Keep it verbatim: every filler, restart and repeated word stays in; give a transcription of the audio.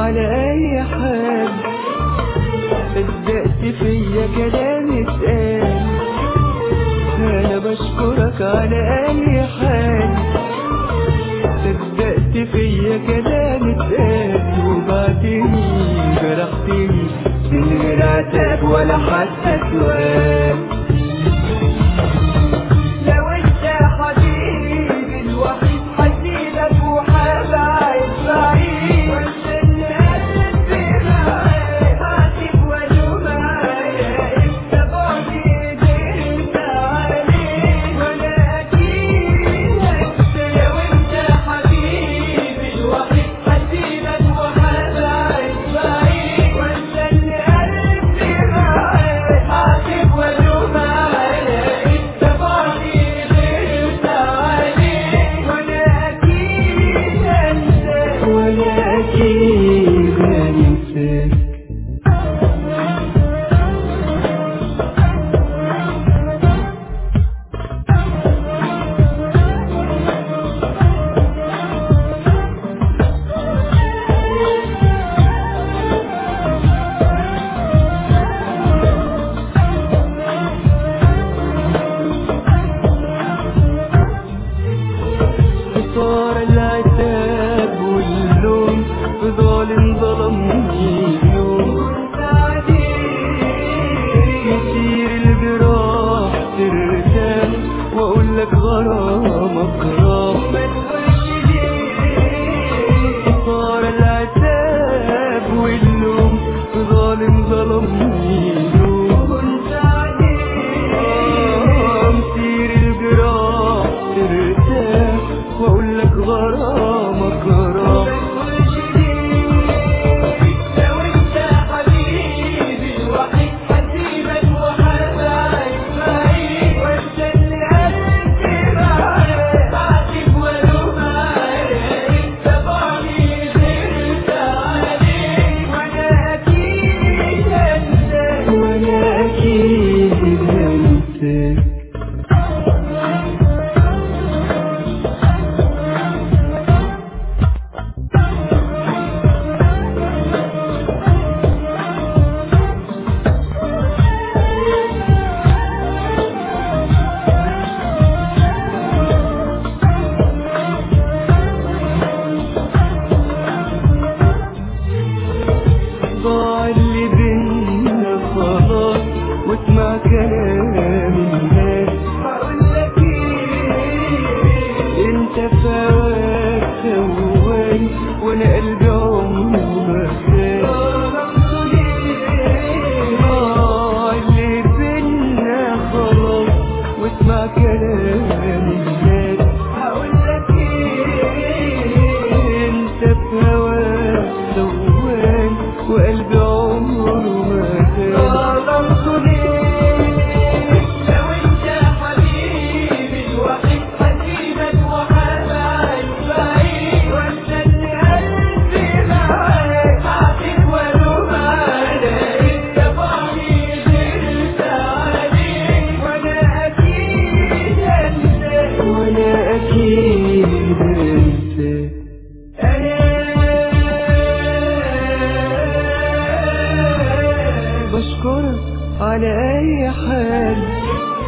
على اي حال. صدقت فيا كلام اتقال، انا بشكرك على اي حال. صدقت فيا كلام اتقال، وبعدني جرحتني من غير عتاب ولا حتى سؤال. لو انت حبيبي الوحيد هسيبك وهبعد بعيد، وانت قلبي معاك هسيب والوم معايا انت بعدي قدرت عليك، وانا اكيد هنسى. لو انت حبيبي الوحيد هسيبك وهبعد بعيد، وانت قلبي معاك هسيب والوم معايا انت بعدي قدرت عليك، وانا اكيد هنساك وانا اكيد هنساك. صار العتاب واللوم في ظالم ظلمني يوم، يصير الجراح ترتاح واقول لك غرامك راح. صار العتاب واللوم في ظالم ظلمني يوم، يصير الجراح ترتاح واقول لك غرامك راح. لو انت حبيبي الوحيد هسيبك وهبعد بعيد، وانت اللي قلبي معاك هسيب والوم معايا انت بعدي قدرت عليك، وانا اكيد هنساك وانا اكيد هنساك. ضاع اللي بينا خلاص واسمع كلام الناس، هقولك ايه انت في هواك خوان وانا قلبي عمره ما خان. ضاع اللي بينا خلاص واسمع كلام الناس، هقولك ايه انت في هواك خوان وقلبي عمره ما كان. لو انت حبيبي الوحيد هسيبك وهبعد بعيد، وانت اللي قلبي معاك هسيب والوم معايا انت بعدي قدرت عليك، وانا اكيد هنساك وانا اكيد هنساك. بشكرك على اي حال.